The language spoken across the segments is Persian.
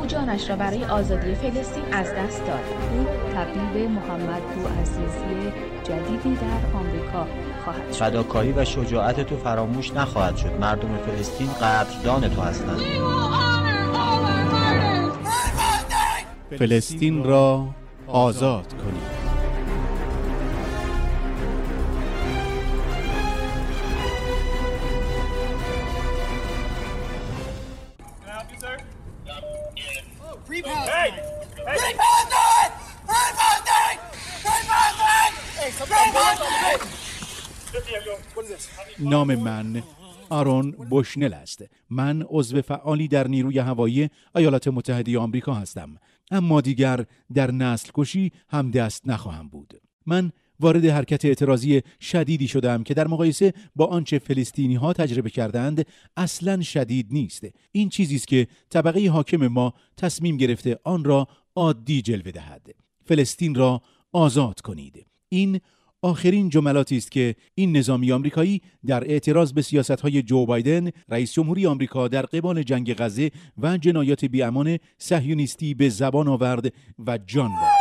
جانش را برای آزادی فلسطین از دست داد. او تبدیل به محمد بوعزیزی جدیدی در آمریکا خواهد شد. فداکاری و شجاعت تو فراموش نخواهد شد. مردم فلسطین قدردان تو هستند. فلسطین را آزاد کنید. نام من آرون بوشنل است. من عضو فعالی در نیروی هوایی ایالات متحده آمریکا هستم، اما دیگر در نسل کشی هم دست نخواهم بود. من وارد حرکت اعتراضی شدیدی شدم که در مقایسه با آنچه فلسطینی ها تجربه کردند اصلاً شدید نیست. این چیزی است که طبقه حاکم ما تصمیم گرفته آن را عادی جلوه دهد. فلسطین را آزاد کنید. این آخرین جملاتی است که این نظامی آمریکایی در اعتراض به سیاست‌های جو بایدن رئیس جمهوری آمریکا در قبال جنگ غزه و جنایات بی‌امان صهیونیستی به زبان آورد و جان باخت.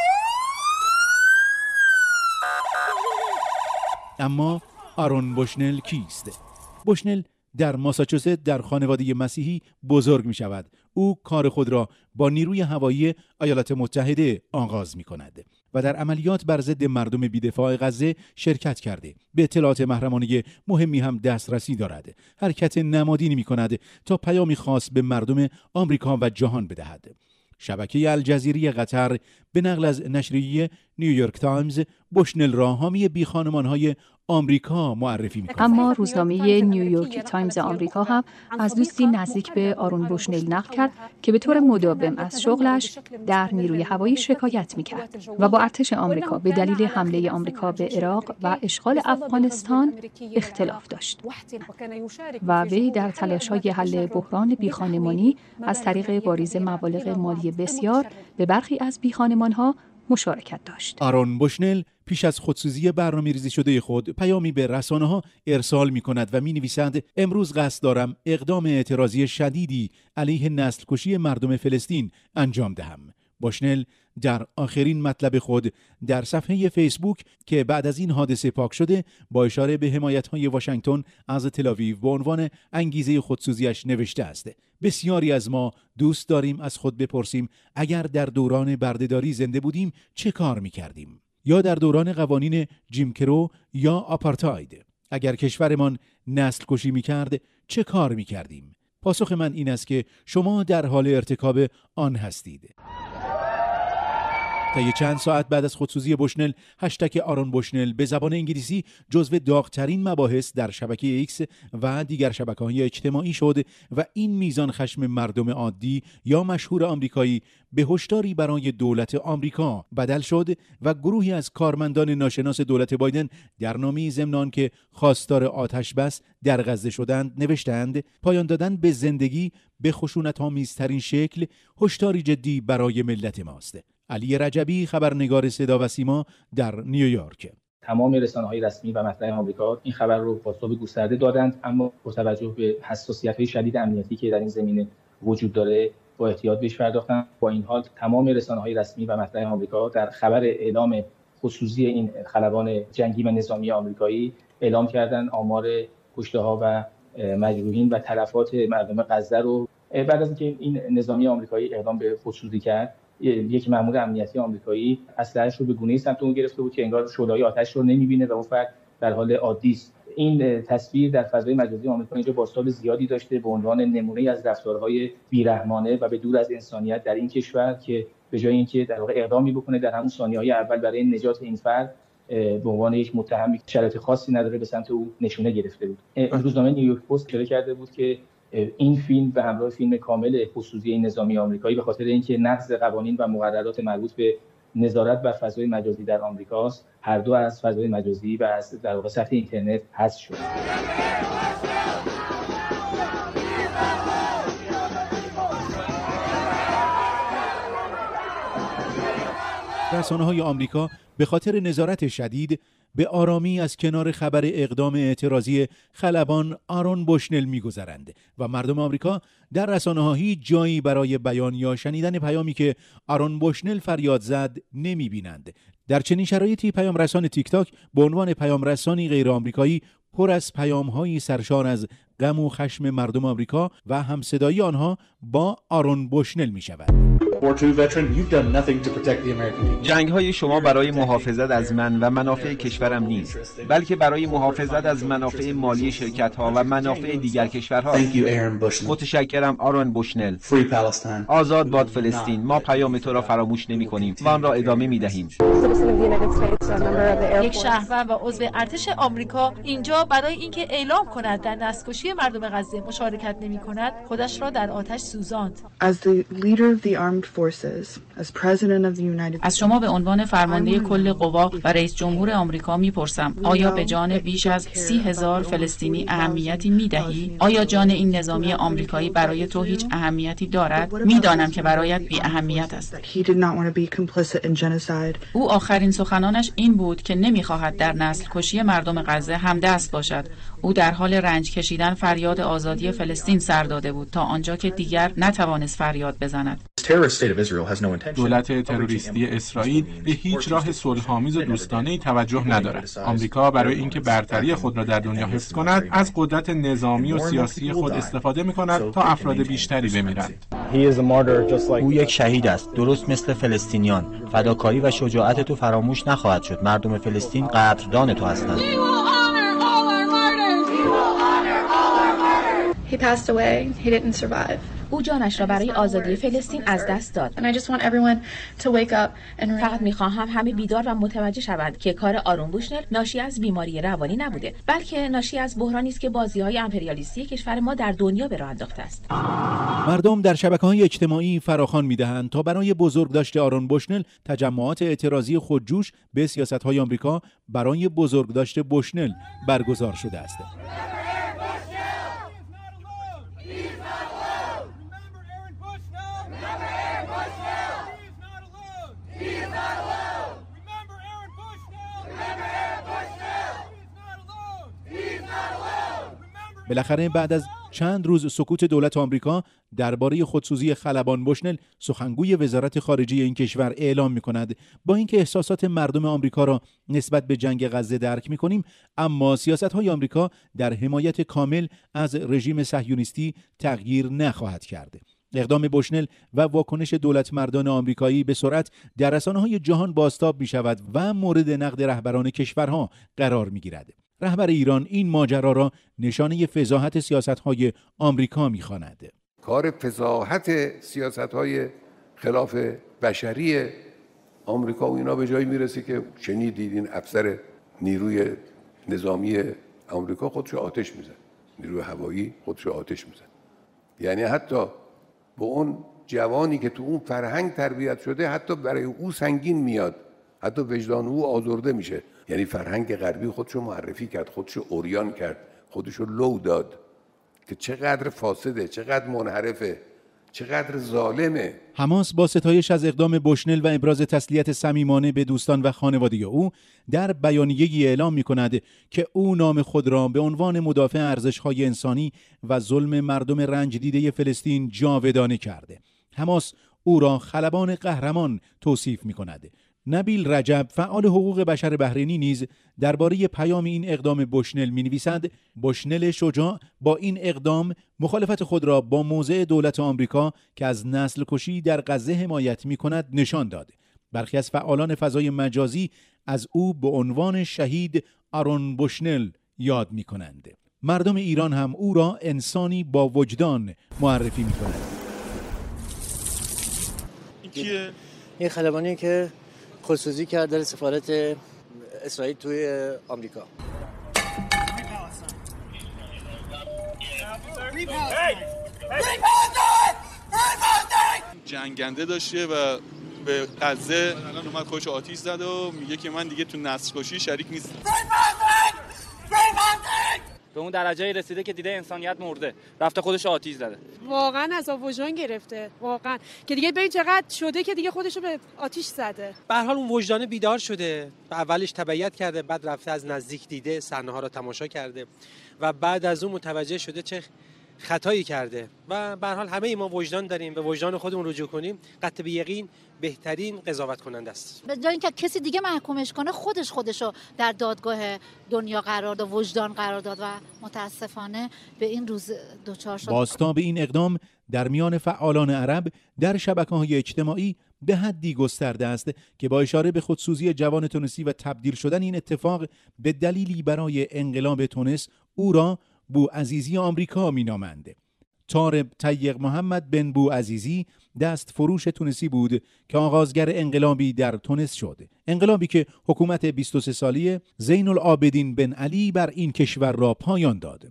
اما آرون بوشنل کیست؟ بوشنل در ماساچوست در خانواده مسیحی بزرگ می شود. او کار خود را با نیروی هوایی ایالات متحده آغاز می کند و در عملیات بر ضد مردم بی‌دفاع غزه شرکت کرده. به اطلاعات محرمانه مهمی هم دسترسی دارد. حرکت نمادینی می کند تا پیامی خاص به مردم آمریکا و جهان بدهد. شبکه الجزیره قطر به نقل از نشریه نیویورک تایمز بوشنل را حامی بیخانمان‌های آمریکا معرفی می‌کند. اما روزنامه نیویورک تایمز آمریکا هم از دوستی نزدیک به آرون بوشنل نقل کرد که به طور مداوم از شغلش در نیروی هوایی شکایت می‌کرد و با ارتش آمریکا به دلیل حمله آمریکا به عراق و اشغال افغانستان اختلاف داشت و وی در تلاش‌های حل بحران بیخانمانی از طریق واریز مبالغ مالی بسیار به برخی از بیخانمان‌ها مشارکت داشت. آرون بوشنل پیش از خودسوزی برنامه‌ریزی شده خود پیامی به رسانه‌ها ارسال می‌کند و می‌نویسد امروز قصد دارم اقدام اعتراضی شدیدی علیه نسل کشی مردم فلسطین انجام دهم. بوشنل در آخرین مطلب خود در صفحه فیسبوک که بعد از این حادثه پاک شده با اشاره به حمایت‌های واشنگتن از تل‌آویو به عنوان انگیزه خودسوزیش نوشته است: بسیاری از ما دوست داریم از خود بپرسیم اگر در دوران بردهداری زنده بودیم چه کار می‌کردیم؟ یا در دوران قوانین جیم کرو یا آپارتاید. اگر کشورمان نسل کشی می‌کرد چه کار می‌کردیم؟ پاسخ من این است که شما در حال ارتکاب آن هستید. طی چند ساعت بعد از خودسوزی بوشنل، هشتگ آرون بوشنل به زبان انگلیسی جزو داغ‌ترین مباحث در شبکه ایکس و دیگر شبکه‌های اجتماعی شد و این میزان خشم مردم عادی یا مشهور آمریکایی به هشداری برای دولت آمریکا بدل شد و گروهی از کارمندان ناشناس دولت بایدن در نامه‌ای ضمن که خواستار آتش بس در غزه شدند نوشتند: پایان دادن به زندگی به خشونت‌آمیزترین شکل هشداری جدی برای ملت ماست. علی رجبی، خبرنگار صدا و سیما در نیویورک. تمام رسانه‌های رسمی و مطبوع آمریکا این خبر رو بازتاب گسترده دادند، اما با توجه به حساسیت‌های شدید امنیتی که در این زمینه وجود داره با احتیاط بهش پرداختند. با این حال تمام رسانه‌های رسمی و مطبوع آمریکا در خبر اعلام خصوصی این خلبان جنگی و نظامی آمریکایی اعلام کردند آمار کشته‌ها و مجروحین و تلفات مردم غزه رو بعد از اینکه این نظامی آمریکایی اقدام به خودسوزی کرد، یک مأمور امنیتی آمریکایی اسلحه‌اش رو به گونه‌ای سمت اون گرفته بود که انگار شعله‌های آتش رو نمی‌بینه و اون فرد در حال عادی است. این تصویر در فضای مجازی آمریکا اینجا بازتاب زیادی داشته به عنوان نمونه از رفتارهای بی‌رحمانه و به دور از انسانیت در این کشور که به جای اینکه در واقع اقدامی بکنه در همون ثانیه‌های اول برای نجات این فرد به عنوان یک متهم شرایط خاصی نداره به سمت او نشونه گرفته بود. روزنامه نیویورک پست اشاره کرده بود که این فیلم به همراه فیلم کامل خصوصی این نظامی آمریکایی به خاطر اینکه نقض قوانین و مقررات مربوط به نظارت بر فضای مجازی در آمریکاست، هر دو از فضای مجازی و از در واقع سطح اینترنت حذف شد. رسانه‌های آمریکا به خاطر نظارت شدید به آرامی از کنار خبر اقدام اعتراضی خلبان آرون بوشنل می‌گذرند و مردم آمریکا در رسانه‌ها هیچ جایی برای بیان یا شنیدن پیامی که آرون بوشنل فریاد زد نمی‌بینند. در چنین شرایطی پیام رسان تیک تاک به عنوان پیام رسانی غیر آمریکایی پر از پیام‌هایی سرشار از غم و خشم مردم آمریکا و همصدایی آنها با آرون بوشنل می‌شود. جنگ‌های شما برای محافظت از من و منافع کشورم نیست، بلکه برای محافظت از منافع مالی شرکت‌ها و منافع دیگر کشورها. متشکرم آرون بوشنل. آزاد باد فلسطین. ما پیام تو را فراموش نمی‌کنیم و آن را ادامه می‌دهیم. یک شهروند و عضو ارتش آمریکا اینجا برای اینکه اعلام کند در دستکشی مردم غزه مشارکت نمی‌کند، خودش را در آتش سوزاند. از شما به عنوان فرمانده کل قوا و رئیس جمهور آمریکا میپرسم، آیا به جان بیش از 30,000 فلسطینی اهمیتی میدهی؟ آیا جان این نظامی آمریکایی برای تو هیچ اهمیتی دارد؟ میدانم که برایت بی اهمیت است. او آخرین سخنانش این بود که نمیخواهد در نسل کشی مردم غزه همدست باشد. او در حال رنج کشیدن فریاد آزادی فلسطین سر داده بود تا آنجا که دیگر نتوانست فریاد بزند. دولت تروریستی اسرائیل به هیچ راه صلح‌آمیز و دوستانه‌ای توجه ندارد. آمریکا برای اینکه برتری خود را در دنیا حفظ کند، از قدرت نظامی و سیاسی خود استفاده می‌کند تا افراد بیشتری بمیرند. او یک شهید است، درست مثل فلسطینیان. فداکاری و شجاعت تو فراموش نخواهد شد. مردم فلسطین قدردان تو هستند. He passed away. He didn't survive. او جانش را برای آزادی فلسطین از دست داد. فقط می‌خواهم همه بیدار و متوجه شوند که کار آرون بوشنل ناشی از بیماری روانی نبوده، بلکه ناشی از بحرانی است که بازی‌های امپریالیستی کشور ما در دنیا به راه انداخته است. مردم در شبکه‌های اجتماعی فراخوان می‌دهند تا برای بزرگداشت آرون بوشنل تجمعات اعتراضی خودجوش به سیاست‌های آمریکا برای بزرگداشت بوشنل برگزار شده است. بالاخره بعد از چند روز سکوت دولت آمریکا درباره خودسوزی خلبان بوشنل، سخنگوی وزارت خارجه این کشور اعلام می‌کند با اینکه احساسات مردم آمریکا را نسبت به جنگ غزه درک می‌کنیم، اما سیاست‌های آمریکا در حمایت کامل از رژیم صهیونیستی تغییر نخواهد کرد. اقدام بوشنل و واکنش دولت مردان آمریکایی به سرعت در رسانه‌های جهان بازتاب می‌شود و مورد نقد رهبران کشورها قرار می‌گیرد. رهبر ایران این ماجرا را نشانه فضاحت سیاست‌های آمریکا می‌خواند. کار فضاحت سیاست‌های خلاف بشری آمریکا و اینا به جایی میرسه که شنیدید این افسر نیروی نظامی آمریکا خودشو آتش میزنه، نیروی هوایی خودشو آتش میزنه. یعنی حتی به اون جوانی که تو اون فرهنگ تربیت شده حتی برای او سنگین میاد، حتی وجدان او آزرده میشه. یعنی فرهنگ غربی خودشو معرفی کرد، خودشو اوریان کرد، خودشو لو داد که چقدر فاسده، چقدر منحرفه، چقدر ظالمه. حماس با ستایش از اقدام بوشنل و ابراز تسلیت صمیمانه به دوستان و خانواده او در بیانیه‌ای اعلام می‌کند که او نام خود را به عنوان مدافع ارزش‌های انسانی و ظلم مردم رنج دیده فلسطین جاودانه کرده. حماس او را خلبان قهرمان توصیف می‌کند. نبیل رجب، فعال حقوق بشر بحرینی، نیز درباره پیام این اقدام بوشنل می‌نویسد: بوشنل شجاع با این اقدام مخالفت خود را با موضع دولت آمریکا که از نسل کشی در غزه حمایت می‌کند نشان داد. برخی از فعالان فضای مجازی از او به عنوان شهید آرون بوشنل یاد می‌کنند. مردم ایران هم او را انسانی با وجدان معرفی می‌کنند. این خلبانی که خودسوزی کرد در سفارت اسرائیل توی آمریکا. جنگنده داشته و به غزه الان اومد خودش آتیش زد و میگه که من دیگه تو نسل کشی شریک نیستم. به اون درجه رسیده که دیده انسانیت مرده، رفته خودش آتیش زده. واقعا عذاب وجدان گرفته، واقعا که دیگه ببین چقدر شده که دیگه خودش رو به آتیش زده. به هر حال اون وجدان بیدار شده، اولش تبعیت کرده، بعد رفته از نزدیک دیده، صحنه‌ها رو تماشا کرده و بعد از اون متوجه شده چه خطایی کرده و به هر حال همه ما وجدان داریم، به وجدان خودمون رجوع کنیم، قطع به یقین بهترین قضاوت کننده است. به جای اینکه کسی دیگه محکومش کنه خودشو در دادگاه دنیا قرار داد، وجدان قرار داد و متاسفانه به این روز دوچار شد. بازتاب این اقدام در میان فعالان عرب در شبکه‌های اجتماعی به حدی گسترده است که با اشاره به خودسوزی جوان تونسی و تبدیل شدن این اتفاق به دلیلی برای انقلاب تونس او را بوعزیزی آمریکا می‌نامند. طارب طیق محمد بن بوعزیزی دست فروش تونسی بود که آغازگر انقلابی در تونس شد. انقلابی که حکومت 23 سالی زین العابدین بن علی بر این کشور را پایان داد.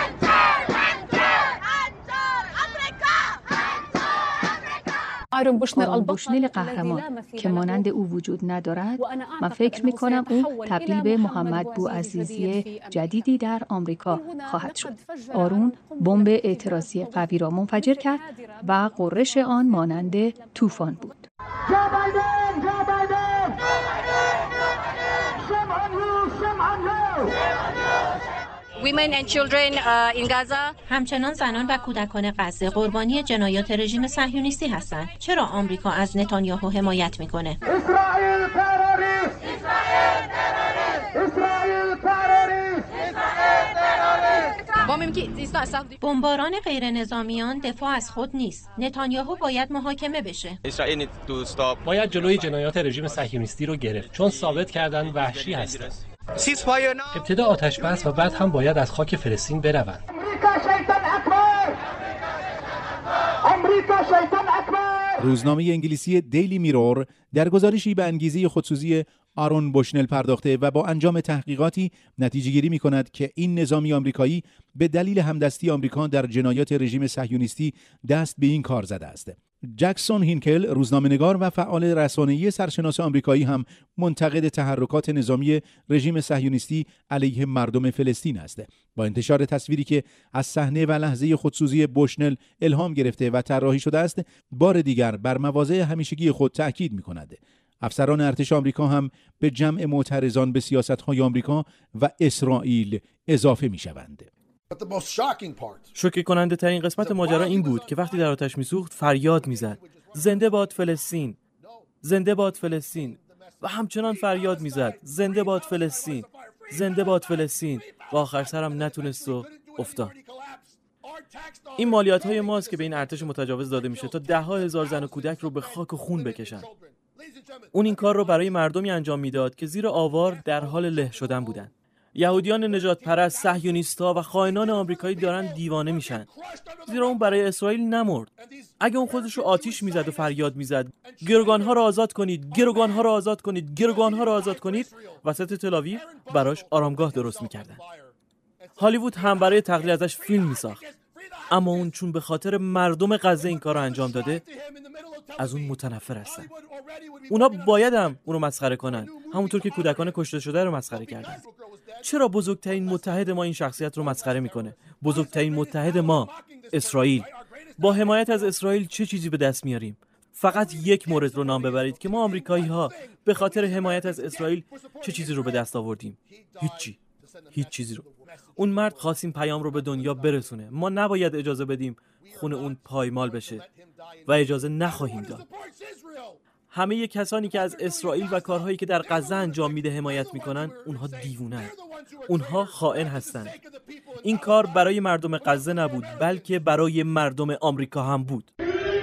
آرون بوشنل قهرمان که مانند او وجود ندارد، من فکر می کنم او تبدیل به محمد بوعزیزی جدیدی در آمریکا خواهد شد. آرون بمب اعتراضی قوی را منفجر کرد و غرش آن مانند طوفان بود. Women and children in Gaza. همچنان زنان و کودکان غزه قربانی جنایات رژیم صهیونیستی هستند. چرا آمریکا از نتانیاهو حمایت میکنه؟ اسرائیل تروریست! اسرائیل تروریست! اسرائیل تروریست! بمباران غیر نظامیان دفاع از خود نیست. نتانیاهو باید محاکمه بشه. باید جلوی جنایات رژیم صهیونیستی رو گرفت، چون ثابت کردن وحشی هستند. ابتدا آتش بس و بعد هم باید از خاک فلسطین بروند. روزنامه انگلیسی دیلی میرور در گزارشی به انگیزه خودسوزی آرون بوشنل پرداخته و با انجام تحقیقاتی نتیجه گیری می کند که این نظامی آمریکایی به دلیل همدستی آمریکا در جنایات رژیم صهیونیستی دست به این کار زده است. جکسون هینکل روزنامه‌نگار و فعال رسانه‌ای سرشناس آمریکایی هم منتقد تحرکات نظامی رژیم صهیونیستی علیه مردم فلسطین است. با انتشار تصویری که از صحنه و لحظه خودسوزی بوشنل الهام گرفته و طراحی شده است، بار دیگر بر مواضع همیشگی خود تأکید می‌کند. افسران ارتش آمریکا هم به جمع معترضان به سیاست‌های آمریکا و اسرائیل اضافه می‌شوند. شوکه کننده ترین قسمت ماجرا این بود که وقتی در آتش میسوخت فریاد میزد زنده باد فلسطین، زنده باد فلسطین، و همچنان فریاد میزد زنده باد فلسطین، زنده باد فلسطین، و آخر سرم نتونست و افتاد. این مالیات های ماست که به این ارتش متجاوز داده میشه تا 10,000 زن و کودک رو به خاک و خون بکشن. اون این کار رو برای مردمی انجام میداد که زیر آوار در حال له شدن بودن. یهودیان نجات پرست، صهیونیست‌ها و خائنان آمریکایی دارن دیوانه میشن، زیرا اون برای اسرائیل نمرد. اگه اون خودش رو آتیش میزد و فریاد میزد گروگان‌ها رو آزاد کنید، گروگان‌ها رو آزاد کنید، گروگان‌ها رو آزاد کنید، وسط تل‌آویو براش آرامگاه درست میکردن. هالیوود هم برای تقلید ازش فیلم میساخت، اما اون چون به خاطر مردم غزه این کار رو انجام داده از اون متنفر هستن. اونا باید هم اونو مسخره کنن، همونطور که کودکان کشته شده رو مسخره کردن. چرا بزرگترین متحد ما این شخصیت رو مسخره میکنه؟ بزرگترین متحد ما، اسرائیل. با حمایت از اسرائیل چه چیزی به دست میاریم؟ فقط یک مورد رو نام ببرید که ما آمریکایی ها به خاطر حمایت از اسرائیل چه چیزی رو به دست آوردیم؟ هیچ چیزی رو. اون مرد خواست این پیام رو به دنیا برسونه. ما نباید اجازه بدیم خون اون پایمال بشه و اجازه نخواهیم داد. همه کسانی که از اسرائیل و کارهایی که در غزه انجام میده حمایت میکنن، اونها دیوونه‌اند. اونها خائن هستند. این کار برای مردم غزه نبود، بلکه برای مردم آمریکا هم بود.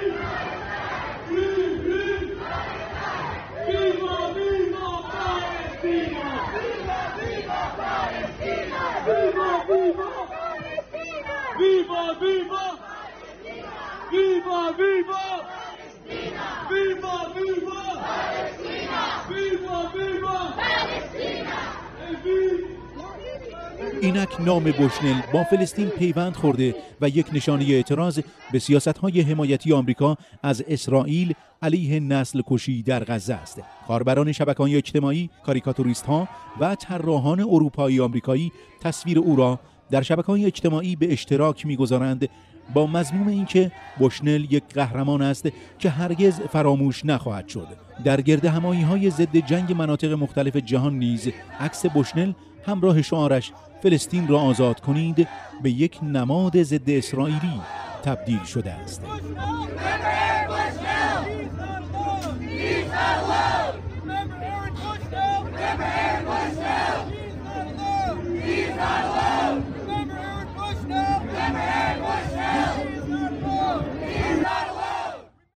اینک نام بوشنل با فلسطین پیوند خورده و یک نشانه اعتراض به سیاست‌های حمایتی آمریکا از اسرائیل علیه نسل کشی در غزه است. کاربران شبکه‌های اجتماعی، کاریکاتوریست‌ها و طراحان اروپایی آمریکایی تصویر او را در شبکه‌های اجتماعی به اشتراک می‌گذارند با مضمون اینکه بوشنل یک قهرمان است که هرگز فراموش نخواهد شد. در گردهمایی‌های ضد جنگ مناطق مختلف جهان نیز عکس بوشنل همراه شعارش فلسطین را آزاد کنید به یک نماد ضد اسرائیلی تبدیل شده است.